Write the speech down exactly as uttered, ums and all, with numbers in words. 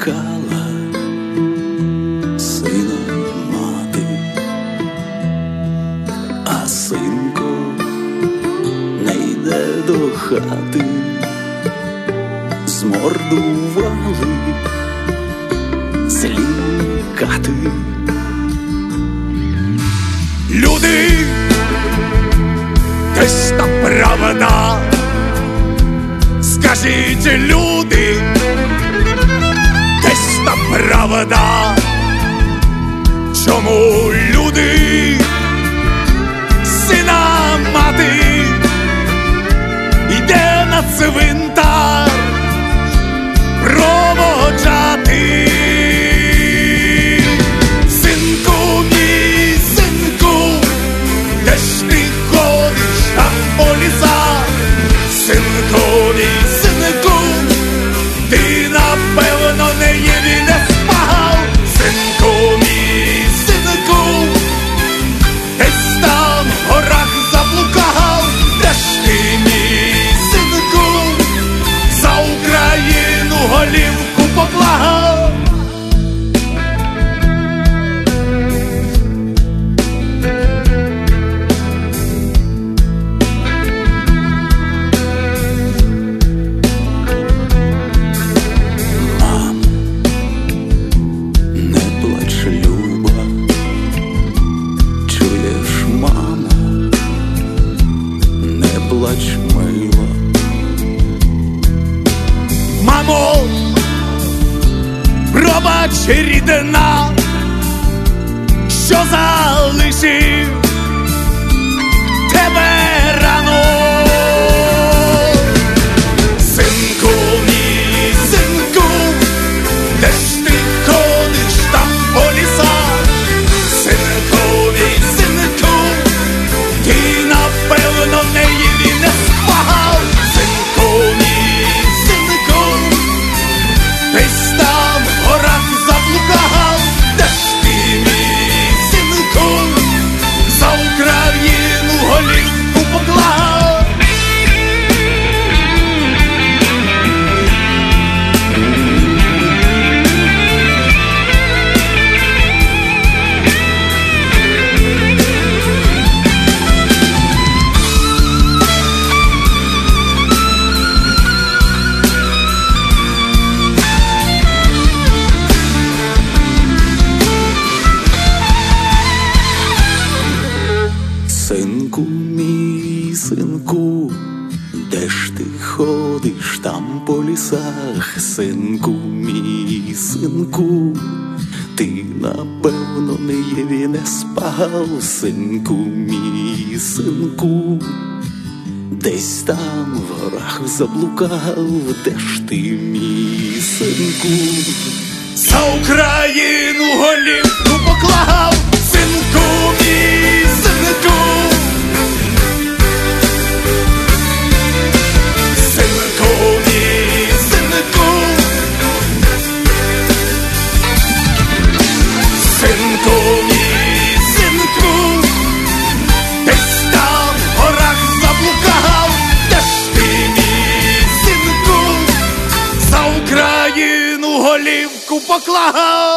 кохала сина мати, а синко не йде до хати, змордували злі кати. Люди, десь та правда, скажіть, люди, десь та правда, чому люди сина мати йде на цвинтар проводжати? Синку мій, синку, де ж ти ходиш там по лісах? Синку мій, синку, ти напевно не їв і не спав. Синку мій, синку, десь там в горах заблукав. Де ж ти, мій синку, за Україну голівку поклав? Плач, мила. Мамо, пробач, рідна, що залишив тебе рано. Синку мій, синку, де ж ти ходиш там по лісах? Синку мій, синку, ти напевно не їв і не спав. Синку мій, синку, десь там в горах заблукав. Де ж ти, мій синку, за Україну голівку поклав? Синку мій, синку, де ж ти ходиш там по лісах? Синку мій, синку, ти напевно не їв і не спав. Синку мій, синку, десь там в горах заблукав. Де ж ти, мій синку, За Україну голівку поклав? Синку мій, синку, синку мій, синку, синку мій, синку, десь там в горах заблукав. Де ж ти, мій синку, за Україну голівку поклав?